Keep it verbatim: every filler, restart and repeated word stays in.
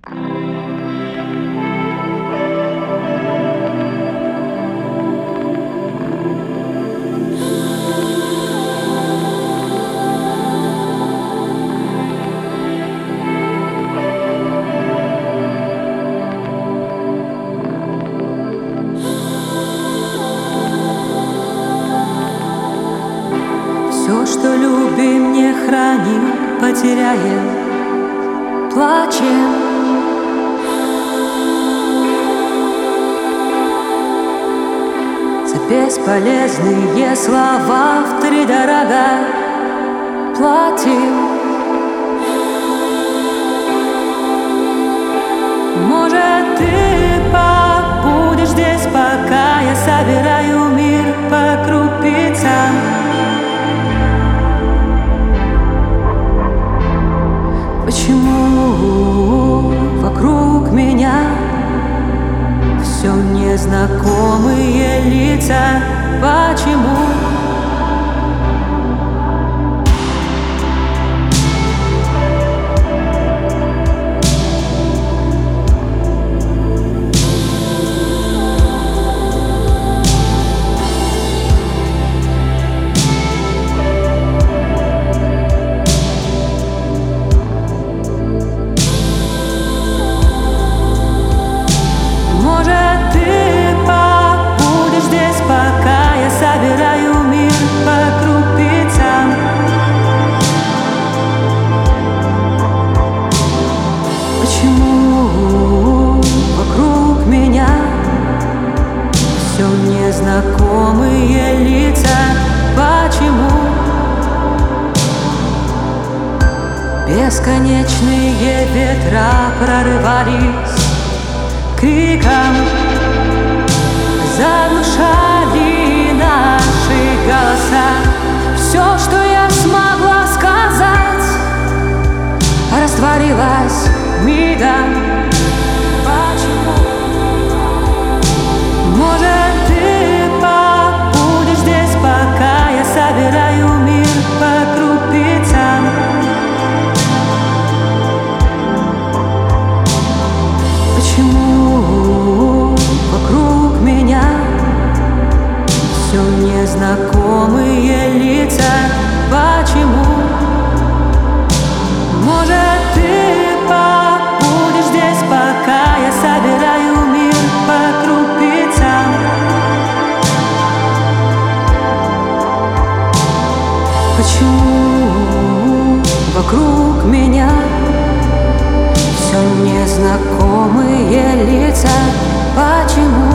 Все, что любим, не храним, потеряем, плачем. За бесполезные слова втридорога платим. Может, ты побудешь здесь, пока я собираю мир по крупицам. Почему вокруг меня все незнакомые лица? Почему? Почему вокруг меня все незнакомые лица? Почему бесконечные ветра прорывались криком, заглушали наши голоса? Все, что я смогла сказать, растворилась мигом. Почему? Может, ты побудешь здесь, пока я собираю мир по крупицам? Почему вокруг меня все незнакомые лица? Почему? Может, ты побудешь здесь, пока я собираю мир по крупицам? Почему вокруг меня все незнакомые лица? Почему?